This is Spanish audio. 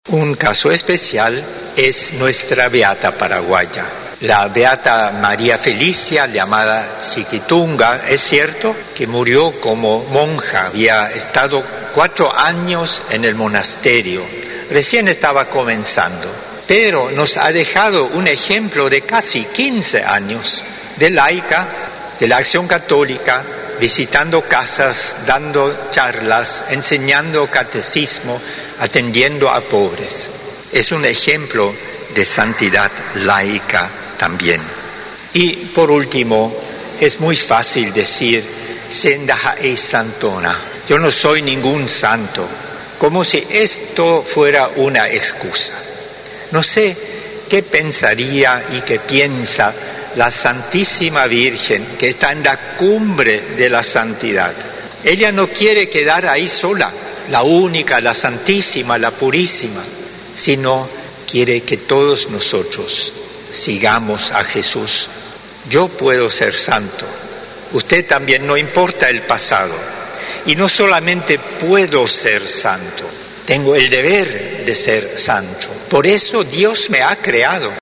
Un caso especial es nuestra beata paraguaya, la beata María Felicia, llamada Chiquitunga. Es cierto que murió como monja, había estado 4 años en el monasterio, recién estaba comenzando, pero nos ha dejado un ejemplo de casi 15 años de laica, de la acción católica, visitando casas, dando charlas, enseñando catecismo, atendiendo a pobres. Es un ejemplo de santidad laica también. Y por último, es muy fácil decir, Sendaja es santona, yo no soy ningún santo, como si esto fuera una excusa. No sé qué pensaría y qué piensa la Santísima Virgen, que está en la cumbre de la santidad. Ella no quiere quedar ahí sola, la única, la santísima, la purísima, sino quiere que todos nosotros sigamos a Jesús. Yo puedo ser santo, usted también, no importa el pasado. Y no solamente puedo ser santo, tengo el deber de ser santo. Por eso Dios me ha creado.